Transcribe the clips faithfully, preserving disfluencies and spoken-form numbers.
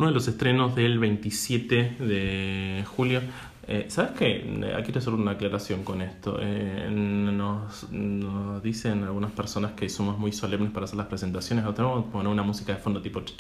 uno de los estrenos del veintisiete de julio. Eh, ¿Sabes qué? Aquí quiero hacer una aclaración con esto. Eh, nos, nos dicen algunas personas que somos muy solemnes para hacer las presentaciones. O tenemos que poner una música de fondo tipo... No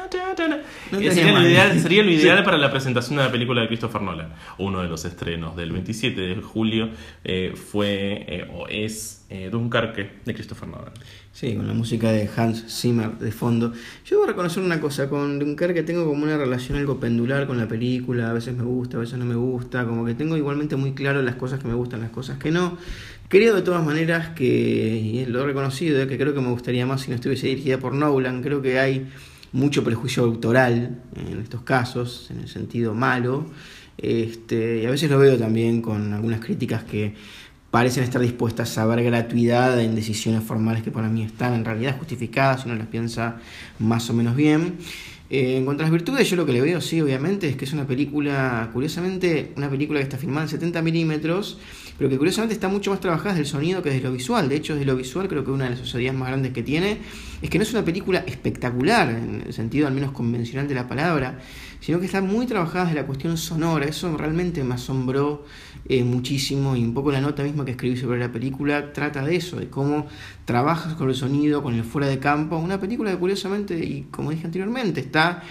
sería, lo ideal, sería lo ideal sí. para la presentación de la película de Christopher Nolan. Uno de los estrenos del veintisiete de julio eh, fue eh, o es eh, Dunkerque de Christopher Nolan. Sí, con la música de Hans Zimmer de fondo. Yo debo reconocer una cosa, con Dunkerque tengo como una relación algo pendular con la película, a veces me gusta, a veces no me gusta, como que tengo igualmente muy claro las cosas que me gustan, las cosas que no. Creo de todas maneras que, y lo he reconocido, que creo que me gustaría más si no estuviese dirigida por Nolan. Creo que hay mucho prejuicio autoral en estos casos, en el sentido malo, este, y a veces lo veo también con algunas críticas que parecen estar dispuestas a ver gratuidad en decisiones formales que para mí están en realidad justificadas si uno las piensa más o menos bien. Eh, en cuanto a las virtudes, yo lo que le veo, sí, obviamente, es que es una película, curiosamente, una película que está filmada en setenta milímetros, pero que curiosamente está mucho más trabajada desde el sonido que desde lo visual. De hecho, desde lo visual creo que una de las osadías más grandes que tiene es que no es una película espectacular, en el sentido al menos convencional de la palabra, sino que está muy trabajada desde la cuestión sonora. Eso realmente me asombró eh, muchísimo, y un poco la nota misma que escribí sobre la película trata de eso, de cómo trabajas con el sonido, con el fuera de campo. Una película que curiosamente, y como dije anteriormente, está,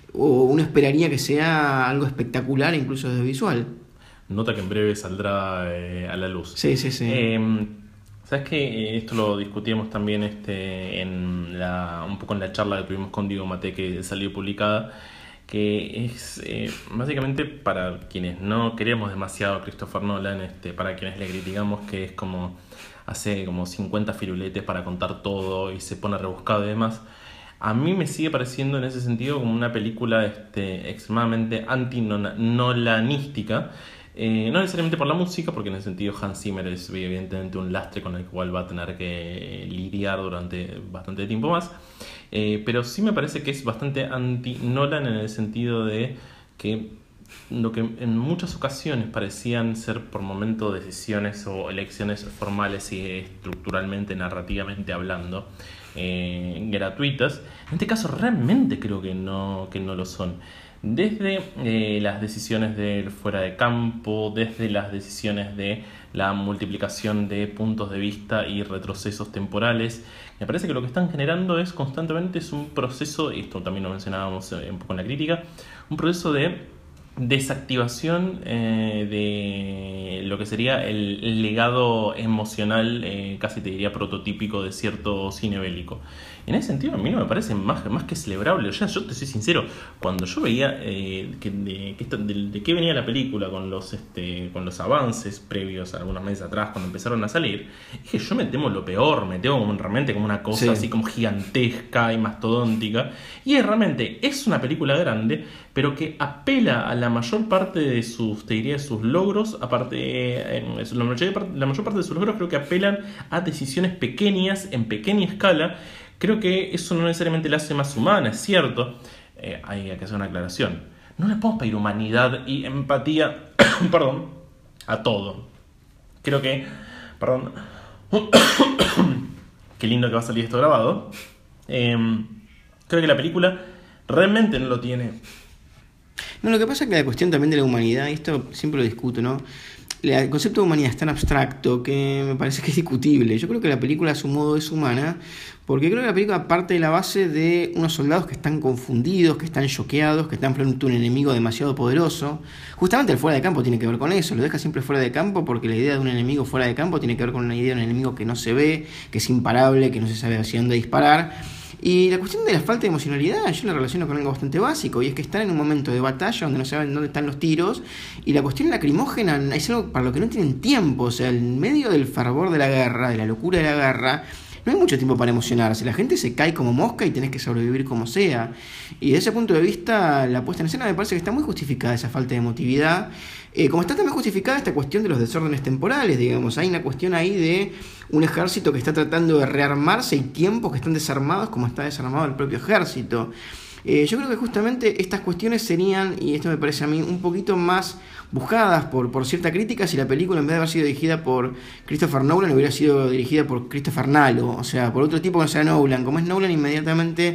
o uno esperaría que sea algo espectacular incluso desde visual. Nota que en breve saldrá eh, a la luz. Sí, sí, sí. Eh, ¿Sabes qué? Esto lo discutíamos también este, en la, un poco en la charla que tuvimos con Diego Mate, que salió publicada, que es eh, básicamente para quienes no queremos demasiado a Christopher Nolan, este, para quienes le criticamos que es como hace como cincuenta firuletes para contar todo y se pone rebuscado y demás. A mí me sigue pareciendo en ese sentido como una película este, extremadamente anti-nolanística. Eh, no necesariamente por la música, porque en ese sentido Hans Zimmer es evidentemente un lastre con el cual va a tener que lidiar durante bastante tiempo más, eh, pero sí me parece que es bastante anti-Nolan en el sentido de que lo que en muchas ocasiones parecían ser por momento decisiones o elecciones formales y estructuralmente, narrativamente hablando, eh, gratuitas, en este caso realmente creo que no, que no lo son. Desde eh, las decisiones del fuera de campo, desde las decisiones de la multiplicación de puntos de vista y retrocesos temporales, me parece que lo que están generando es constantemente es un proceso, y esto también lo mencionábamos un poco en la crítica, un proceso de desactivación eh, de lo que sería el, el legado emocional, eh, casi te diría prototípico de cierto cine bélico. En ese sentido a mí no me parece más, más que celebrable. O sea, yo te soy sincero, cuando yo veía eh, que de, que de, de qué venía la película con los este, con los avances previos algunos meses atrás cuando empezaron a salir, dije, yo me temo lo peor, me temo como, realmente como una cosa sí. así como gigantesca y mastodóntica, y realmente es una película grande, pero que apela a la mayor parte de sus, te diría, sus logros, aparte, eh, la, mayor, la mayor parte de sus logros creo que apelan a decisiones pequeñas, en pequeña escala. Creo que eso no necesariamente la hace más humana, es cierto. Eh, hay que hacer una aclaración. No le podemos pedir humanidad y empatía, perdón, a todo. Creo que, perdón, qué lindo que va a salir esto grabado. Eh, creo que la película realmente no lo tiene. No, lo que pasa es que la cuestión también de la humanidad, y esto siempre lo discuto, ¿no? El concepto de humanidad es tan abstracto que me parece que es discutible. Yo creo que la película a su modo es humana, porque creo que la película parte de la base de unos soldados que están confundidos, que están choqueados, que están frente a un enemigo demasiado poderoso. Justamente el fuera de campo tiene que ver con eso, lo deja siempre fuera de campo porque la idea de un enemigo fuera de campo tiene que ver con una idea de un enemigo que no se ve, que es imparable, que no se sabe hacia dónde disparar. Y la cuestión de la falta de emocionalidad yo la relaciono con algo bastante básico, y es que están en un momento de batalla donde no saben dónde están los tiros, y la cuestión lacrimógena es algo para lo que no tienen tiempo. O sea, en medio del fervor de la guerra, de la locura de la guerra, no hay mucho tiempo para emocionarse. La gente se cae como mosca y tenés que sobrevivir como sea. Y desde ese punto de vista, la puesta en escena me parece que está muy justificada esa falta de emotividad. Eh, como está también justificada esta cuestión de los desórdenes temporales, digamos. Hay una cuestión ahí de un ejército que está tratando de rearmarse y tiempos que están desarmados como está desarmado el propio ejército. Eh, yo creo que justamente estas cuestiones serían, y esto me parece a mí, un poquito más buscadas por, por cierta crítica si la película, en vez de haber sido dirigida por Christopher Nolan, hubiera sido dirigida por Christopher Nalo, o sea, por otro tipo que no sea Nolan. Como es Nolan, inmediatamente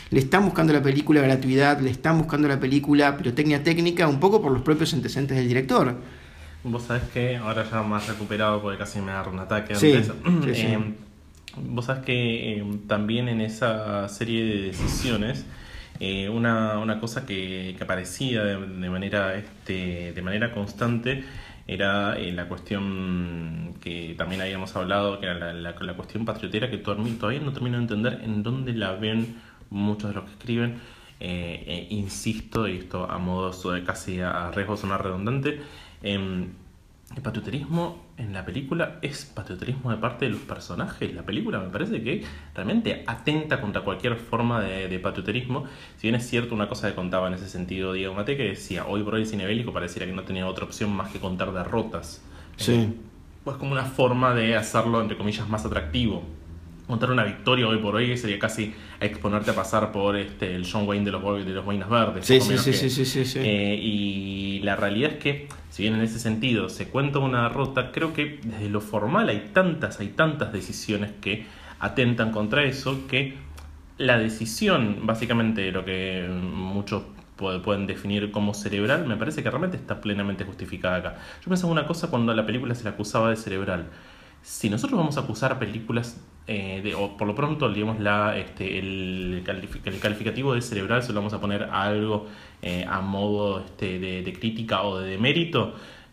le están buscando la película gratuidad, le están buscando la película pirotecnia técnica, un poco por los propios antecedentes del director. Vos sabés que ahora ya más recuperado porque casi me agarró un ataque Sí, antes. sí, sí. Eh, vos sabés que eh, también en esa serie de decisiones eh, una, una cosa que, que aparecía de, de manera este, de manera constante era eh, la cuestión que también habíamos hablado, que era la, la, la cuestión patriotera, que todavía no termino de entender en dónde la ven muchos de los que escriben. Eh, eh, insisto, y esto a modo de casi a riesgo de sonar redundante, eh, el patrioterismo en la película es patrioterismo de parte de los personajes. La película me parece que realmente atenta contra cualquier forma de, de patrioterismo. Si bien es cierto, una cosa que contaba en ese sentido Diego Maté, que decía, hoy por hoy el cine bélico pareciera que no tenía otra opción más que contar derrotas. Sí. Eh, pues como una forma de hacerlo, entre comillas, más atractivo. Contar una victoria hoy por hoy sería casi exponerte a pasar por este el John Wayne de los, de los Boinas Verdes. Sí, sí, sí, sí, sí, sí, sí. Eh, y la realidad es que, si bien en ese sentido se cuenta una derrota, creo que desde lo formal hay tantas, hay tantas decisiones que atentan contra eso, que la decisión, básicamente lo que muchos pueden definir como cerebral, me parece que realmente está plenamente justificada acá. Yo pensaba una cosa cuando a la película se la acusaba de cerebral. Si nosotros vamos a acusar películas, eh, de, o por lo pronto, digamos, la, este, el, calific- el calificativo de cerebral se lo vamos a poner a algo eh, a modo este, de, de crítica o de demérito,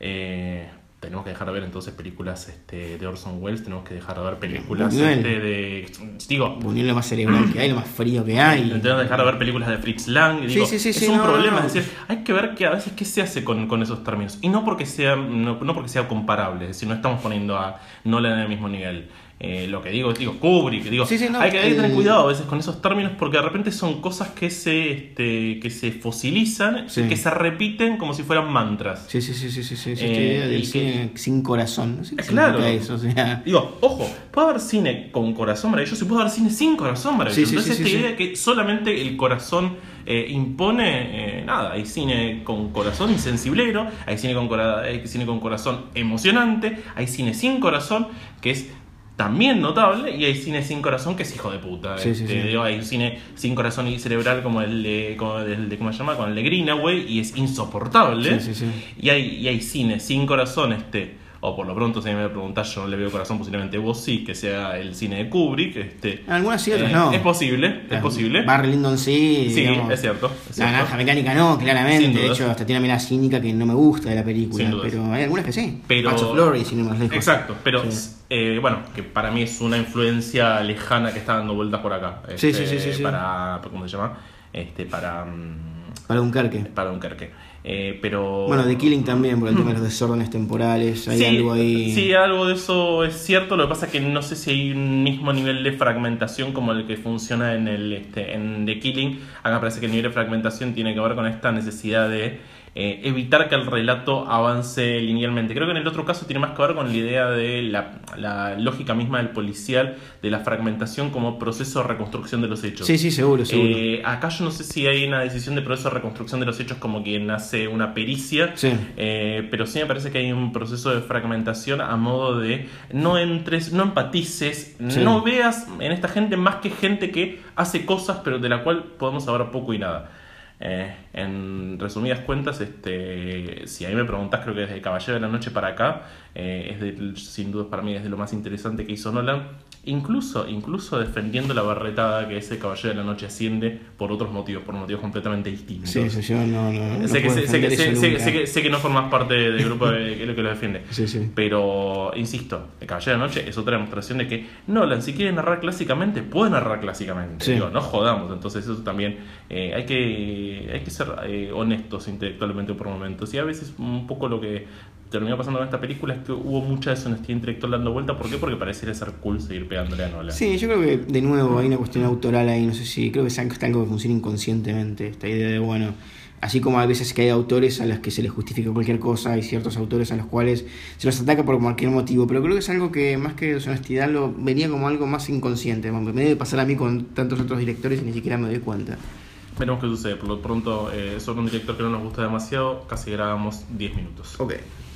eh, tenemos que dejar de ver entonces películas este, de Orson Welles, tenemos que dejar de ver películas Buñuel. este, de... Digo, Buñuel lo más cerebral que hay, lo más frío que hay. tenemos que dejar de ver películas de Fritz Lang. Y digo, Sí, sí, sí, es sí, un no, problema, no. es decir, hay que ver que a veces qué se hace con, con esos términos. Y no porque sea no, no porque sea comparable, es decir, no estamos poniendo a Nolan en el mismo nivel. Eh, lo que digo, digo Kubrick, digo, Sí, sí, no, hay, que, hay que tener el- cuidado a veces con esos términos porque de repente son cosas que se este, que se fosilizan Sí. y que se repiten como si fueran mantras. Sí, sí, sí, sí, sí, sí, esta Eh, idea del y que- cine sin corazón. No sé qué Eh, claro. significa eso, o sea... Digo, ojo, puede haber cine con corazón maravilloso y puede haber cine sin corazón maravilloso. Sí, sí, Entonces sí, esta sí, idea sí. de que solamente el corazón eh, impone, eh, nada, hay cine con corazón insensiblero, hay cine con, cora- hay cine con corazón emocionante, hay cine sin corazón que es también notable y hay cine sin corazón que es hijo de puta. Sí, sí, Este, sí. digo, hay cine sin corazón y cerebral como el de, como el de ¿cómo se llama? Con el de Greenaway y es insoportable. Sí, sí, sí. Y hay, y hay cine sin corazón, este, o por lo pronto, si me preguntás, yo no le veo corazón, posiblemente vos sí, que sea el cine de Kubrick. Este, Algunas sí, otras eh, no. Es posible, es posible. Barry Lyndon sí. Sí, digamos. es cierto. Es La cierto. naranja mecánica no, claramente. Sin De dudas. hecho, hasta tiene una mirada cínica que no me gusta de la película. Sin dudas. Pero hay algunas que sí. Pero- Patch of Glory, sin ir más lejos. Exacto, pero Sí. eh, bueno, que para mí es una influencia lejana que está dando vueltas por acá. Sí, Este, sí, sí, sí, sí. Para, ¿cómo se llama? Este, para, mm, Para Dunkerque. para Dunkerque. Eh, pero... Bueno, The Killing también, por el tema de los desórdenes temporales. Hay sí, algo ahí. sí, algo de eso es cierto. Lo que pasa es que no sé si hay un mismo nivel de fragmentación como el que funciona en el este, en The Killing. Acá me parece que el nivel de fragmentación tiene que ver con esta necesidad de eh, evitar que el relato avance linealmente. Creo que en el otro caso tiene más que ver con la idea de la, la lógica misma del policial, de la fragmentación como proceso de reconstrucción de los hechos. Sí, sí, seguro, seguro. Eh, acá yo no sé si hay una decisión de proceso de reconstrucción de los hechos como quien hace una pericia, Sí. eh, pero sí me parece que hay un proceso de fragmentación a modo de no entres, no empatices, Sí. no veas en esta gente más que gente que hace cosas pero de la cual podemos saber poco y nada. Eh, en resumidas cuentas, este, si a mí me preguntás, creo que desde Caballero de la Noche para acá eh, es de, sin duda para mí es de lo más interesante que hizo Nolan, incluso, incluso defendiendo la barretada que ese Caballero de la Noche asciende por otros motivos, por motivos completamente distintos. Sí, sí, yo no, no, no sé, que, puedo sé, sé que, defender sé, eso sé- nunca. sé que, sé que no formas parte del grupo que, que lo que lo defiende. Sí, sí. Pero, insisto, El Caballero de la Noche es otra demostración de que Nolan, si quiere narrar clásicamente, puede narrar clásicamente. Sí. Digo, no jodamos. Entonces, eso también eh, hay que hay que ser eh, honestos intelectualmente por momentos. Y a veces, un poco lo que terminó pasando con esta película es que hubo mucha deshonestidad intelectual dando vuelta. ¿Por qué? Porque pareciera ser cool seguir pegándole a Nolan. Sí, yo creo que de nuevo hay una cuestión autoral ahí, no sé si, creo que es algo que funciona inconscientemente, esta idea de, bueno, así como a veces que hay autores a los que se les justifica cualquier cosa, hay ciertos autores a los cuales se los ataca por cualquier motivo, pero creo que es algo que más que deshonestidad lo venía como algo más inconsciente, me debe pasar a mí con tantos otros directores y ni siquiera me doy cuenta. Veremos qué sucede. Por lo pronto, eh, sobre un director que no nos gusta demasiado, casi grabamos diez minutos. Ok.